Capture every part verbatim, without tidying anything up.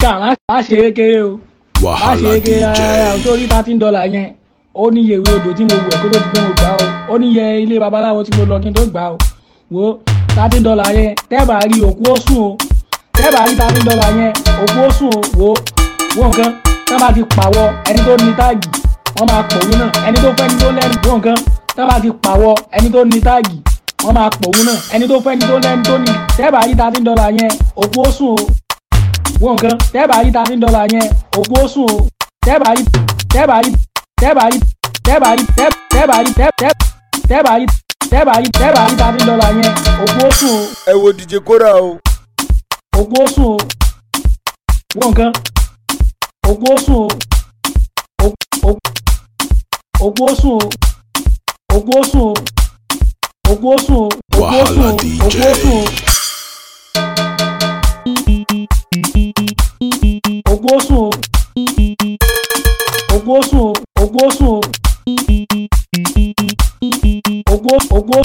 má ṣe é kéré o má ṣe é kéré rárá o torí thirteen dollar yẹn ó ní iye ìwé odò tí mo wẹ̀ kó tó di pé mo gbà o ó ní iye ilé babaláwo tí mo lọ kí n tó gbà o wo thirteen dollar yẹn tẹ́ẹ̀bà rí òkú ó sùn o tẹ́ẹ̀bà rí thirteen dollar yẹn òkú ó sùn o wo wo nǹkan tẹ́ bá ti pàwọ́ ẹni tó ní táàgì wọ́n máa pòwú náà ẹni tó fẹ́ ni tó lẹ́nu wo nǹkan tẹ́ bá ti pàwọ́ ẹni tó ní táàgì wọ́n máa pòwú náà ẹni tó fẹ́ ni tó lẹ́nu tó ní tẹ́ẹ̀bà rí thirteen dollar yẹn òkú ó sùn o wo nǹkan tẹ́ẹ̀bà rí thirteen dollar yẹn òkú ó sùn o tẹ́ẹ̀bà rí tẹ́ẹ̀bà rí tẹ́ẹ̀bà rí tẹ́ẹ̀bà rí tẹ́ẹ̀bà rí tẹ́ẹ̀bà rí tẹ́ẹ̀bà rí tẹ́ẹ̀bà rí thirteen dollar yẹn òkú ó sùn o. ẹ wo D J Kora o. òkú ó sùn o wo nǹkan òkú ó sùn o òkú ó sùn o òkú ó sùn o òkú ó sùn o òkú ó sùn o òkú ó sùn o. òkú ó sùn o òkú ó sùn o òkú ó sùn o òkú òkú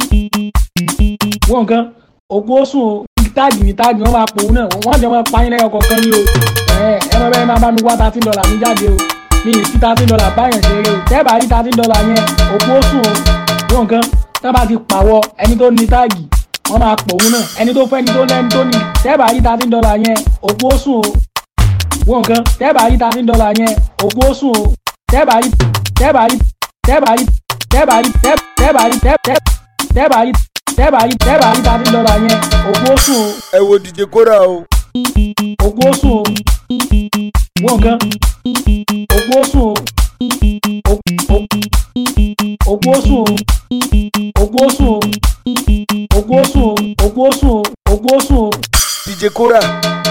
wọ́n nǹkan òkú ó sùn o táàgì ní táàgì wọ́n máa pòun náà wọ́n jẹ́ wọ́n pa yín lẹ́yọ̀ kọ̀ọ̀kan ní o ẹ ẹ mọ bẹ́ẹ̀ máa bá mi wá thirteen dollar mi jáde o mi ì fi thirteen dollar báyẹn ṣeré o tẹ́ẹ̀bà rí thirteen dollar yẹn òkú ó sùn o wọ́n nǹkan tẹ́ẹ̀bà ti pàwọ́ ẹni tó ní táàgì wọ́n máa pòun náà ẹni tó fẹ́ ni tó lẹ́ni tó ní tẹ́ẹ̀bà rí thirteen dollar yẹn òkú ó sùn o wọ́n nǹkan tẹ́ẹ̀bà rí thirteen dollar yẹn òkú ó sùn o tẹ́ẹ̀bà rí tẹ́ẹ̀bà rí tẹ́ẹ̀bà rí tẹ́ẹ̀bà rí tẹ́ẹ̀bà rí tẹ́ẹ̀bà rí tẹ́ẹ̀bà rí tẹ́ẹ̀bà rí thirteen dollar yẹn òkú ó sùn o. ẹ wo D J Kora o. òkú ó sùn o wọ́n nǹkan òkú ó sùn o òkú ó sùn o òkú ó sùn o òkú ó sùn o òkú ó sùn o òkú ó sùn o. D J Kora.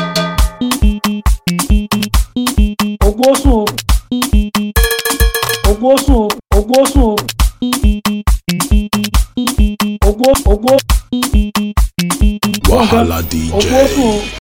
òkú ó sùn o òkú ó sùn o òkú ó sùn o òkú òkú Wahala D J. òkú ó sùn o.